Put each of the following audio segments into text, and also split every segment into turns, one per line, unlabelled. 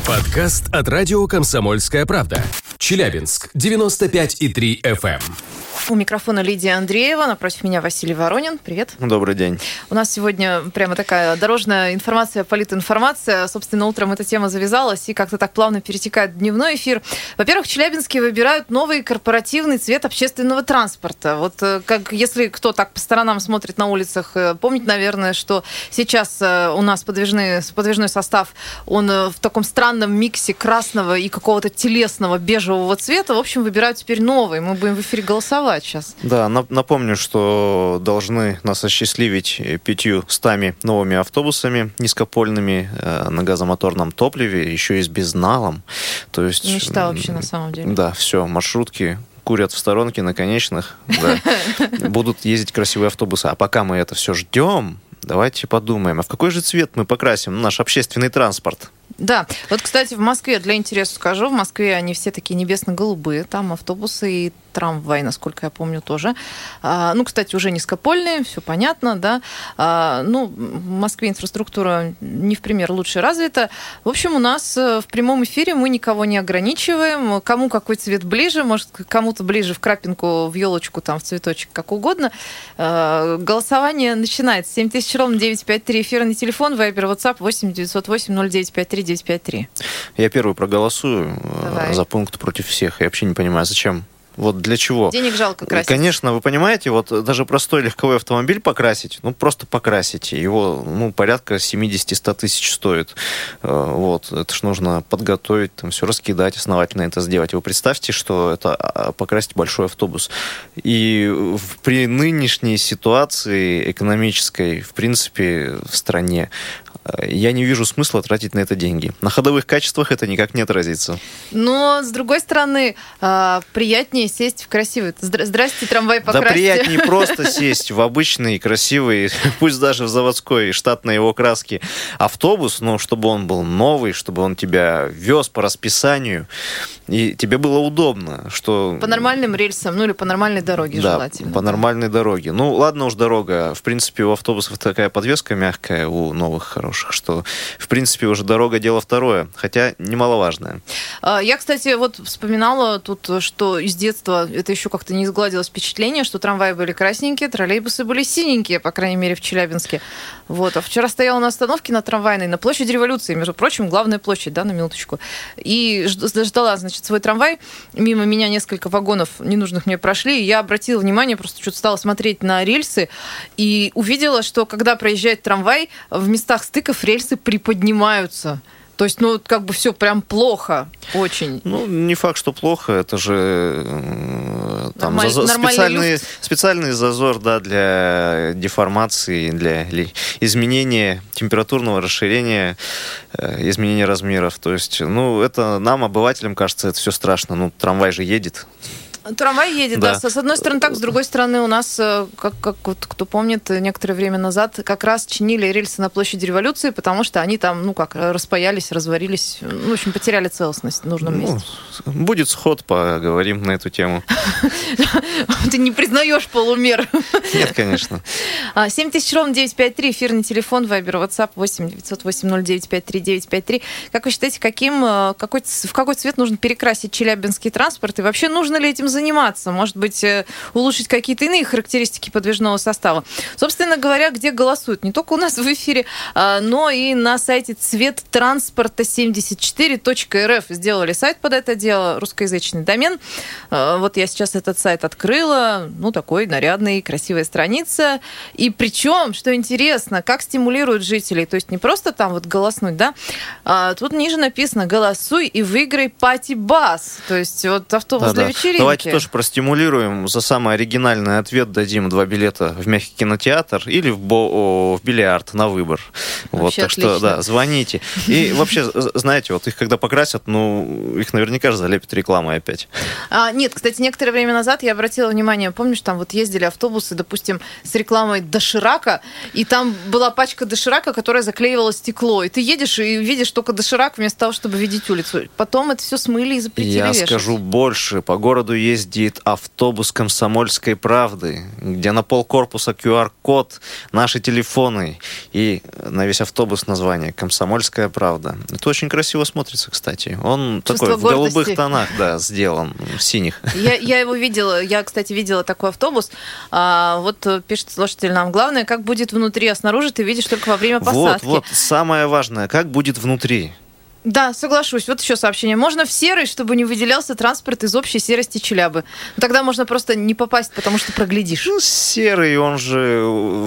Подкаст от радио «Комсомольская правда». Челябинск, 95,3 FM.
У микрофона Лидия Андреева, напротив меня Василий Воронин. Привет.
Добрый день.
У нас сегодня прямо такая дорожная информация, политинформация. Собственно, утром эта тема завязалась и как-то так плавно перетекает в дневной эфир. Во-первых, челябинские выбирают новый корпоративный цвет общественного транспорта. Вот как если кто так по сторонам смотрит на улицах, помнит, наверное, что сейчас у нас подвижной состав, он в таком странном миксе красного и какого-то телесного бежевого цвета. В общем, выбирают теперь новый. Мы будем в эфире голосовать сейчас.
Да, напомню, что должны нас осчастливить 500 новыми автобусами низкопольными на газомоторном топливе, еще и с безналом. То есть,
мечта вообще на самом деле.
Да, все, маршрутки курят в сторонке на конечных, да, будут ездить красивые автобусы. А пока мы это все ждем, давайте подумаем, а в какой же цвет мы покрасим наш общественный транспорт?
Да, вот, кстати, в Москве, для интереса скажу, в Москве они все такие небесно-голубые, там автобусы и трамвай, насколько я помню, тоже. Кстати, уже низкопольные, все понятно, да. В Москве инфраструктура не в пример лучше развита. В общем, у нас в прямом эфире мы никого не ограничиваем. Кому какой цвет ближе, может, кому-то ближе в крапинку, в елочку, там, в цветочек, как угодно. Голосование начинается. 7000-953, эфирный телефон, Вайбер, WhatsApp 8-908-0953-953.
Я первый проголосую.
Давай.
За пункт против всех. Я вообще не понимаю, зачем. Вот для чего?
Денег жалко красить.
Конечно, вы понимаете, вот даже простой легковой автомобиль покрасить, просто покрасить, его порядка 70-100 тысяч стоит. Вот, это ж нужно подготовить, там все раскидать, основательно это сделать. Вы представьте, что это покрасить большой автобус. И при нынешней ситуации экономической, в принципе, в стране, я не вижу смысла тратить на это деньги. На ходовых качествах это никак не отразится.
Но, с другой стороны, приятнее сесть в красивый. Здрасте, трамвай покрасьте.
Да приятнее просто сесть в обычный, красивый, пусть даже в заводской, штатной его краски автобус, но чтобы он был новый, чтобы он тебя вез по расписанию, и тебе было удобно. Что...
По нормальным рельсам, или по нормальной дороге,
да,
желательно.
по нормальной дороге. Ладно уж дорога. В принципе, у автобусов такая подвеска мягкая, у новых хороших, что, в принципе, уже дорога дело второе, хотя немаловажное.
Я, кстати, вспоминала тут, что из детства это еще как-то не изгладилось впечатление, что трамваи были красненькие, троллейбусы были синенькие, по крайней мере, в Челябинске. Вот. А вчера стояла на остановке на трамвайной, на площади Революции, между прочим, главная площадь, да, на минуточку. И ждала, свой трамвай. Мимо меня несколько вагонов ненужных мне прошли, и я обратила внимание, просто что-то стала смотреть на рельсы, и увидела, что когда проезжает трамвай, в местах стыков рельсы приподнимаются. То есть, все прям плохо очень.
Не факт, что плохо. Это же там специальный зазор, да, для деформации, для изменения температурного расширения, изменения размеров. То есть, это нам, обывателям, кажется, это все страшно. Трамвай же едет.
Трамвай едет, да. С одной стороны так, с другой стороны у нас, как кто помнит, некоторое время назад как раз чинили рельсы на площади Революции, потому что они там, распаялись, разварились, в общем, потеряли целостность в нужном месте.
Будет сход, поговорим на эту тему.
Ты не признаешь полумер.
Нет, конечно.
7000-953, эфирный телефон, Вайбер, WhatsApp 8-908-0953-953. Как вы считаете, в какой цвет нужно перекрасить челябинский транспорт? И вообще нужно ли этим заниматься? Может быть, улучшить какие-то иные характеристики подвижного состава? Собственно говоря, где голосуют? Не только у нас в эфире, но и на сайте цветтранспорта74.рф. Сделали сайт под это дело, русскоязычный домен. Вот я сейчас этот сайт открыла. Такой нарядный, красивая страница. И причем, что интересно, как стимулируют жителей. То есть не просто там голоснуть, да? Тут ниже написано: голосуй и выиграй пати-бас. То есть автобус для вечеринки.
Давайте тоже простимулируем. За самый оригинальный ответ дадим 2 билета в мягкий кинотеатр или в бильярд на выбор.
Вообще
так
отлично.
что, да, звоните. И вообще, знаете, их когда покрасят, их наверняка же залепят рекламой опять.
Нет, кстати, некоторое время назад я обратила внимание, помнишь, там ездили автобусы, допустим, с рекламой доширака, и там была пачка доширака, которая заклеивала стекло. И ты едешь и видишь только доширак вместо того, чтобы видеть улицу. Потом это все смыли и запретили вешать.
Я скажу больше. По городу ездят ездит автобус «Комсомольской правды», где на полкорпуса QR-код, наши телефоны и на весь автобус название «Комсомольская правда». Это очень красиво смотрится, кстати. Он
Чувство
такой в
гордости.
голубых тонах, да, сделан, в синих.
Я его видела, кстати, видела такой автобус. Вот пишет слушатель нам, главное, как будет внутри, а снаружи ты видишь только во время посадки.
Вот, самое важное, как будет внутри.
Да, соглашусь. Вот еще сообщение. Можно в серый, чтобы не выделялся транспорт из общей серости Челябы. Но тогда можно просто не попасть, потому что проглядишь.
Ну, серый, он же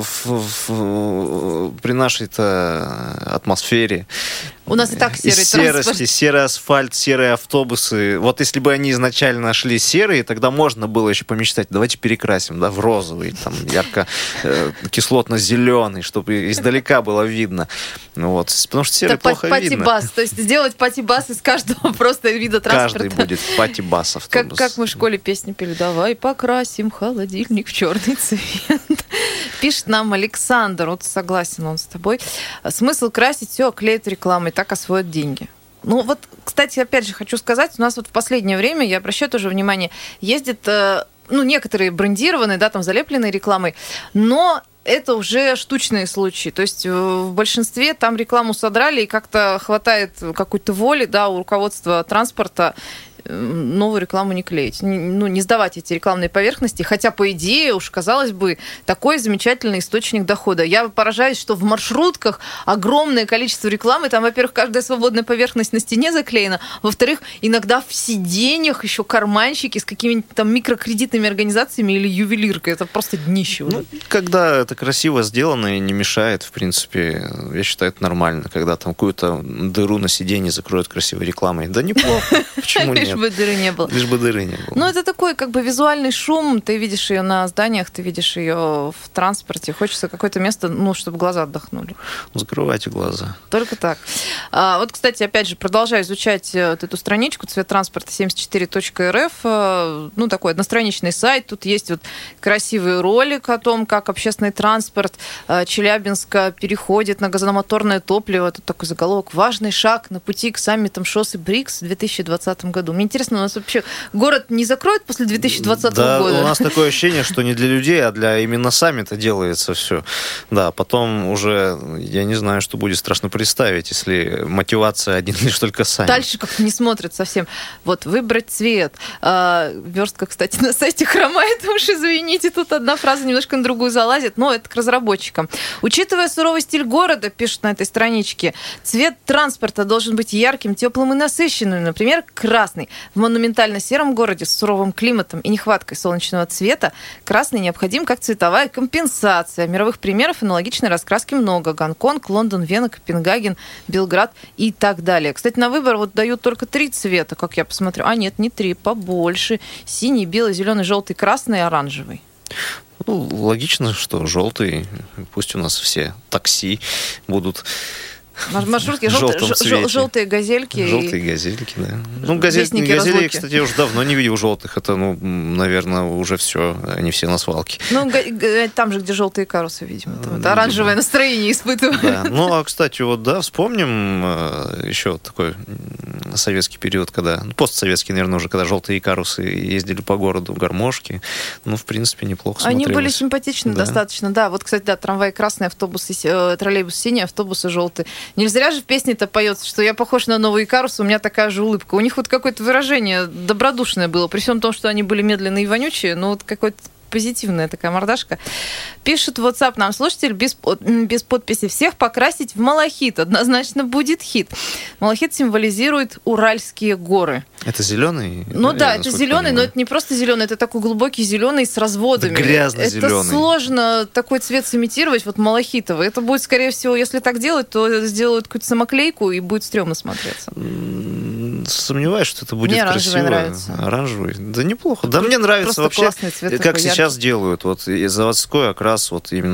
при нашей-то атмосфере.
У нас и так серый
серости,
транспорт.
серый асфальт, серые автобусы. Вот если бы они изначально шли серые, тогда можно было еще помечтать, давайте перекрасим, да, в розовый, там, ярко кислотно-зеленый, чтобы издалека было видно. Вот. Потому что серый плохо видно.
Пати-бас. То есть сделать пати-бас из каждого просто вида транспорта.
Каждый будет пати-бас автобус.
Как мы в школе песни пели. Давай покрасим холодильник в черный цвет. Пишет нам Александр. Вот согласен он с тобой. Смысл красить все клеит рекламой, так освоят деньги. Ну вот, кстати, опять же хочу сказать, у нас вот в последнее время, я обращаю тоже внимание, ездит, некоторые брендированные, да, там залепленные рекламой, но это уже штучные случаи. То есть в большинстве там рекламу содрали, и как-то хватает какой-то воли, да, у руководства транспорта новую рекламу не клеить, не сдавать эти рекламные поверхности, хотя, по идее, уж, казалось бы, такой замечательный источник дохода. Я поражаюсь, что в маршрутках огромное количество рекламы, там, во-первых, каждая свободная поверхность на стене заклеена, во-вторых, иногда в сиденьях еще карманчики с какими-нибудь там микрокредитными организациями или ювелиркой. Это просто днище уже.
Когда это красиво сделано и не мешает, в принципе, я считаю, это нормально, когда там какую-то дыру на сиденье закроют красивой рекламой. Да неплохо. Почему нет?
Лишь бы дыры не было.
Лишь бы дыры не было.
Ну, это такой как бы визуальный шум. Ты видишь ее на зданиях, ты видишь ее в транспорте. Хочется какое-то место, чтобы глаза отдохнули.
Закрывайте глаза.
Только так. Вот, кстати, опять же, продолжаю изучать вот эту страничку цветтранспорта74.рф. Такой одностраничный сайт. Тут есть вот красивый ролик о том, как общественный транспорт Челябинска переходит на газомоторное топливо. Тут такой заголовок. Важный шаг на пути к саммитам ШОС и БРИКС в 2020 году. Мне интересно, у нас вообще город не закроют после 2020 года?
Да, у нас такое ощущение, что не для людей, а для именно саммита делается все. Да, потом уже, я не знаю, что будет страшно представить, если мотивация один лишь только саммит.
Дальше как-то не смотрят совсем. Вот, выбрать цвет. Верстка, кстати, на сайте хромает, уж извините, тут одна фраза немножко на другую залазит, но это к разработчикам. Учитывая суровый стиль города, пишут на этой страничке, цвет транспорта должен быть ярким, теплым и насыщенным, например, красный. В монументально-сером городе с суровым климатом и нехваткой солнечного цвета красный необходим как цветовая компенсация. Мировых примеров аналогичной раскраски много. Гонконг, Лондон, Вена, Копенгаген, Белград и так далее. Кстати, на выбор вот дают только 3 цвета, как я посмотрю. Нет, не 3, побольше. Синий, белый, зеленый, желтый, красный и оранжевый.
Логично, что желтый. Пусть у нас все такси будут...
Маршрутки, желтые газельки.
Желтые газельки, да. Газели, кстати, я уже давно не видел желтых. Это, наверное, уже все. Они все на свалке.
Там же, где желтые карусы, видимо. Это оранжевое настроение испытывают.
Да. Кстати, вспомним еще такой советский период, когда... постсоветский, наверное, уже, когда желтые карусы ездили по городу, гармошки. В принципе, неплохо смотрелось.
Они были симпатичны достаточно, да. Вот, кстати, да, трамвай красный, троллейбус синий, автобусы желтые. Не зря же в песне-то поется, что я похож на новые карусы, у меня такая же улыбка. У них вот какое-то выражение добродушное было, при всем том, что они были медленные и вонючие, но вот какое-то позитивная такая мордашка. Пишет в WhatsApp нам слушатель без подписи: всех покрасить в малахит. Однозначно будет хит. Малахит символизирует Уральские горы.
Это зеленый?
Это зеленый, но это не просто зеленый, это такой глубокий зеленый с разводами.
Это грязно-зеленый.
Это сложно такой цвет сымитировать, малахитовый. Это будет, скорее всего, если так делать, то сделают какую-то самоклейку и будет стрёмно смотреться.
Сомневаюсь, что это будет красиво.
Мне нравится.
Оранжевый? Да неплохо. Да мне нравится вообще,
цвет,
как сейчас делают. И заводской окрас,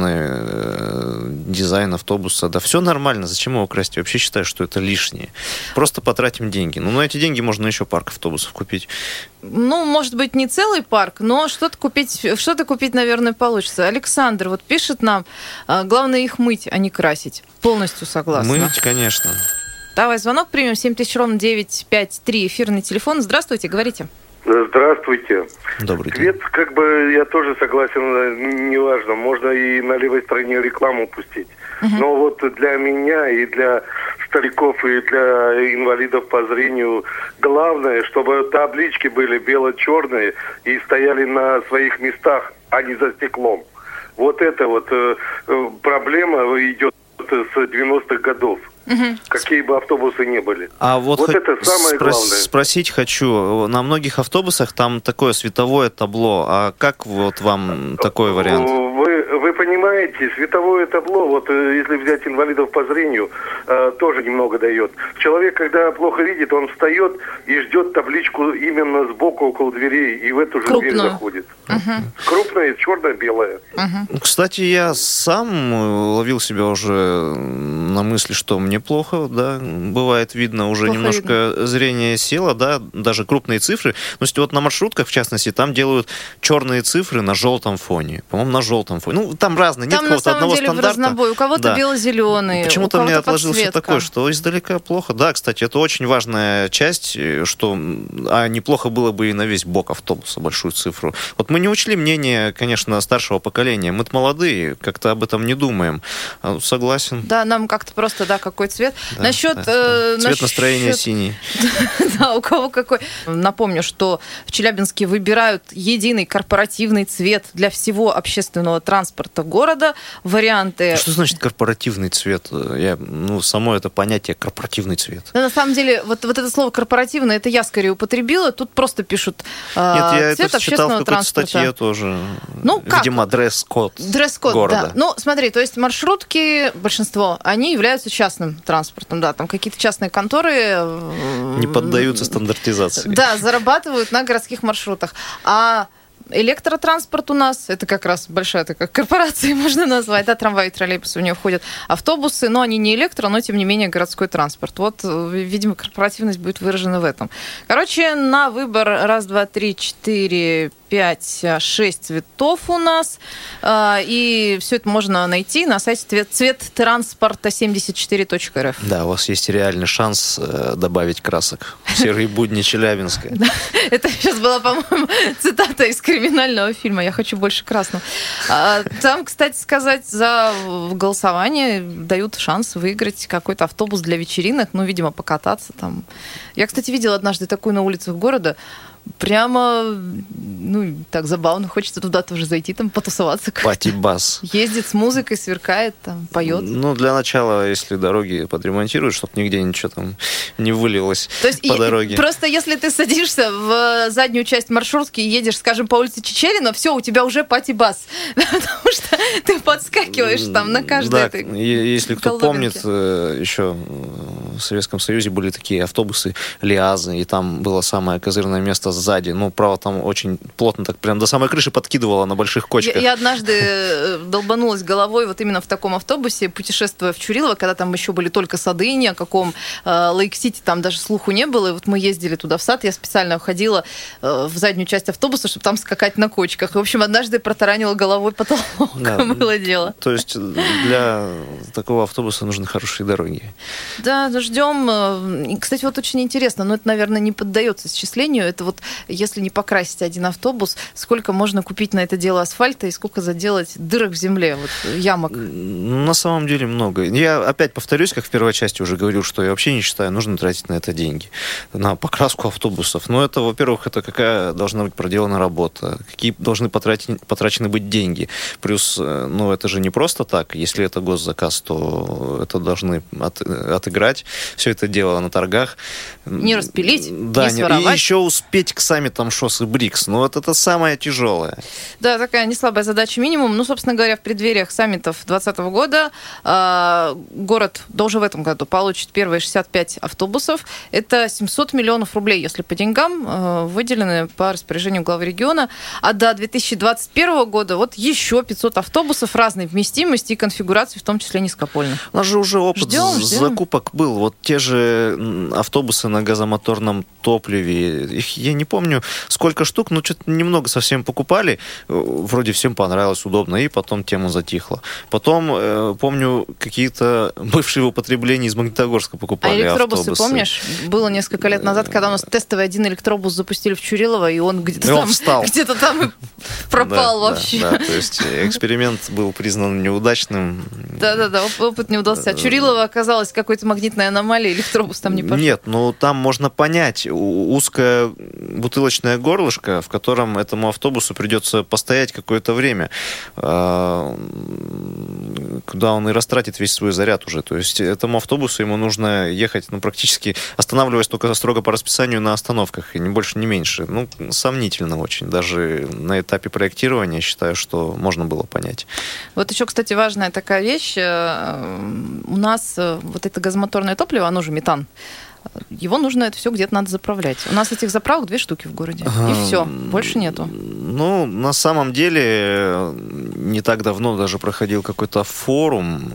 именно дизайн автобуса. Да все нормально. Зачем его красить? Я вообще считаю, что это лишнее. Просто потратим деньги. На эти деньги можно еще парк автобусов купить.
Может быть, не целый парк, но что-то купить, наверное, получится. Александр пишет нам, главное их мыть, а не красить. Полностью согласна.
Мыть, конечно.
Давай звонок примем. 7000 ровно 953. Эфирный телефон. Здравствуйте, говорите.
Здравствуйте.
Добрый день.
Цвет, как бы, я тоже согласен, неважно, можно и на левой стороне рекламу пустить. Но вот для меня и для стариков, и для инвалидов по зрению главное, чтобы таблички были бело-черные и стояли на своих местах, а не за стеклом. Вот это вот проблема идет с 90-х годов. Какие бы автобусы ни были.
А вот
это самое главное.
Спросить хочу, на многих автобусах там такое световое табло, а как вот вам такой вариант?
Вы понимаете, световое табло, вот если взять инвалидов по зрению, тоже немного дает. Человек, когда плохо видит, он встает и ждет табличку именно сбоку около дверей, и в эту же дверь заходит. Крупная, черно-белая.
Кстати, я сам ловил себя уже на мысли, что мне плохо, да, бывает видно, уже плохо немножко видно. Зрение село, да, даже крупные цифры. Но вот на маршрутках, в частности, там делают черные цифры на желтом фоне. По-моему, на желтом фоне. Ну, там разные, нет какого-то одного стандарта. Там на самом деле в разнобой.
У кого-то бело-зеленый,
почему-то
у кого-то
мне отложился
подсветка.
такое, что издалека плохо. Да, кстати, это очень важная часть, что неплохо было бы и на весь бок автобуса большую цифру. Вот мы не учли мнение, конечно, старшего поколения. Мы-то молодые, как-то об этом не думаем. Согласен.
Да, нам как-то просто, да, какой цвет.
Да,
насчет
цвет настроения синий.
Да, у кого какой. Напомню, что в Челябинске выбирают единый корпоративный цвет для всего общественного транспорта города. Варианты...
Что значит корпоративный цвет? Само это понятие корпоративный цвет.
Да, на самом деле, вот это слово корпоративное, это я скорее употребила. Тут просто пишут
Нет,
цвет
я читал в какой-то статье тоже. Видимо, дресс-код города.
Да. Ну, смотри, то есть маршрутки, большинство, они являются частным транспортом. Да, там какие-то частные конторы...
Не поддаются стандартизации.
Да, зарабатывают на городских маршрутах. А электротранспорт у нас, это как раз большая такая корпорация, можно назвать, да, трамваи и троллейбусы, в нее входят автобусы, но они не электро, но тем не менее городской транспорт. Вот, видимо, корпоративность будет выражена в этом. Короче, на выбор 1, 2, 3, 4, 5, 6 цветов у нас, и все это можно найти на сайте цветтранспорта74.рф.
Да, у вас есть реальный шанс добавить красок в серые будни Челябинска.
Это сейчас была, по-моему, цитата из криминального фильма «Я хочу больше красного». Там, кстати сказать, за голосование дают шанс выиграть какой-то автобус для вечеринок, видимо, покататься там. Я, кстати, видела однажды такую на улицах города. Прямо, так забавно, хочется туда тоже зайти, там потусоваться.
Пати-бас.
Ездит с музыкой, сверкает, там, поет.
Для начала, если дороги подремонтируют, чтобы нигде ничего там не вылилось по дороге.
Просто если ты садишься в заднюю часть маршрутки и едешь, скажем, по улице Чичерина, все, у тебя уже пати-бас. Потому что ты подскакиваешь там на каждой этой
если кто помнит, еще в Советском Союзе были такие автобусы Лиазы, и там было самое козырное место сзади. Право, там очень плотно, так прям до самой крыши подкидывало на больших кочках.
Я однажды долбанулась головой вот именно в таком автобусе, путешествуя в Чурилово, когда там еще были только сады, ни о каком Лейк-Сити там даже слуху не было. И вот мы ездили туда в сад, я специально уходила в заднюю часть автобуса, чтобы там скакать на кочках. И, в общем, однажды протаранила головой потолок. Да, было дело.
То есть для такого автобуса нужны хорошие дороги.
Да, ждем. Кстати, вот очень интересно, но это, наверное, не поддается исчислению. Это вот если не покрасить один автобус, сколько можно купить на это дело асфальта и сколько заделать дырок в земле, ямок?
На самом деле много. Я опять повторюсь, как в первой части уже говорил, что я вообще не считаю, нужно тратить на это деньги. На покраску автобусов. Но это, во-первых, это какая должна быть проделана работа, какие должны потрачены быть деньги. Плюс, это же не просто так. Если это госзаказ, то это должны отыграть все это дело на торгах.
Не распилить,
да,
не своровать.
И еще успеть к саммитам ШОС и БРИКС. Это самое тяжелое.
Да, такая неслабая задача минимум. Собственно говоря, в преддвериях саммитов 2020 года город уже в этом году получит первые 65 автобусов. Это 700 миллионов рублей, если по деньгам, выделены по распоряжению главы региона. А до 2021 года еще 500 автобусов разной вместимости и конфигурации, в том числе низкопольных.
У нас же уже опыт закупок был. Те же автобусы на газомоторном топливе, их, я не помню, сколько штук, но что-то немного совсем покупали. Вроде всем понравилось, удобно, и потом тема затихла. Потом, помню, какие-то бывшие в употреблении из Магнитогорска покупали
электробусы,
автобусы.
Помнишь? Было несколько лет назад, когда у нас тестовый один электробус запустили в Чурилово, и он где-то там и пропал вообще.
Да, то есть эксперимент был признан неудачным.
Да, опыт не удался. А Чурилово оказалось какой-то магнитной аномалией, электробус там не пошел.
Нет, ну там можно понять. Узкое бутылочное горлышко, в котором этому автобусу придется постоять какое-то время, куда он и растратит весь свой заряд уже. То есть этому автобусу ему нужно ехать, практически останавливаясь только строго по расписанию на остановках, и ни больше, ни меньше. Сомнительно очень. Даже на этапе проектирования считаю, что можно было понять.
Вот еще, кстати, важная такая вещь. У нас вот это газомоторное топливо, оно же метан, его нужно это все где-то надо заправлять. У нас этих заправок 2 штуки в городе. И все, больше нету.
На самом деле, не так давно даже проходил какой-то форум,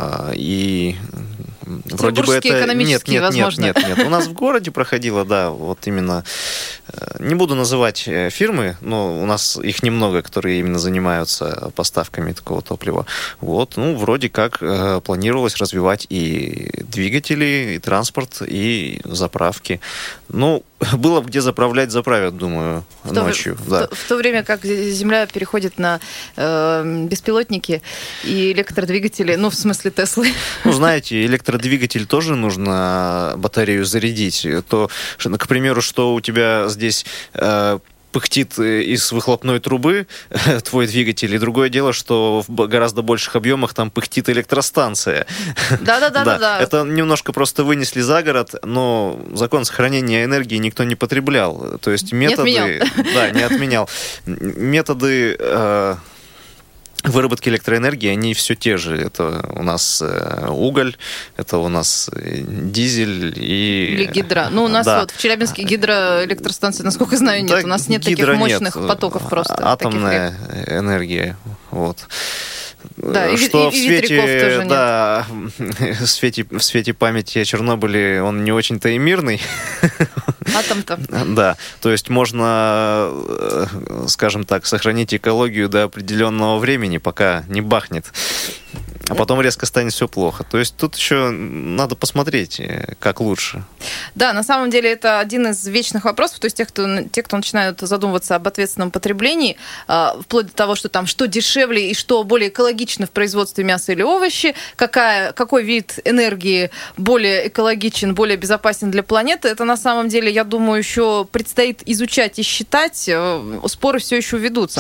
и вроде бы это...
экономические, возможно.
Нет. У нас в городе проходило, да, вот именно... Не буду называть фирмы, но у нас их немного, которые именно занимаются поставками такого топлива. Вроде как планировалось развивать и двигатели, и транспорт, и заправки. Было где заправлять, заправят, думаю, ночью.
В то время как Земля переходит на беспилотники и электродвигатели, в смысле Теслы.
Знаете, электродвигатель тоже нужно батарею зарядить. К примеру, что у тебя здесь пыхтит из выхлопной трубы твой двигатель, и другое дело, что в гораздо больших объемах там пыхтит электростанция.
Да.
Это немножко просто вынесли за город, но закон сохранения энергии никто не потреблял. То есть методы...
Не отменял.
Да, не отменял. Методы... выработки электроэнергии, они все те же. Это у нас уголь, это у нас дизель и...
Или гидро. У нас в Челябинске гидроэлектростанции, насколько знаю, нет. У нас нет таких мощных потоков просто.
Атомная энергия.
Да,
что
и ветряков тоже нет.
Да, в свете памяти о Чернобыле он не очень-то и мирный.
Атом-то.
Да, то есть можно, скажем так, сохранить экологию до определенного времени, пока не бахнет. А потом резко станет все плохо. То есть тут еще надо посмотреть, как лучше.
Да, на самом деле это один из вечных вопросов. То есть те, кто начинают задумываться об ответственном потреблении, вплоть до того, что там что дешевле и что более экологично в производстве мяса или овощи, какой вид энергии более экологичен, более безопасен для планеты, это на самом деле, я думаю, еще предстоит изучать и считать. Споры все еще ведутся.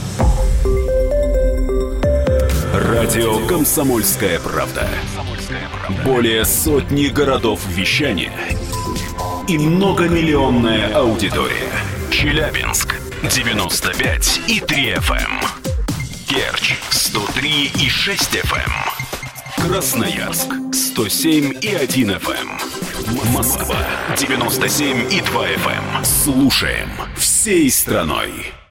Радио «Комсомольская правда». Более сотни городов вещания и многомиллионная аудитория. Челябинск 95,3 FM. Керчь 103,6 FM. Красноярск 107,1 FM. Москва 97,2 FM. Слушаем всей страной.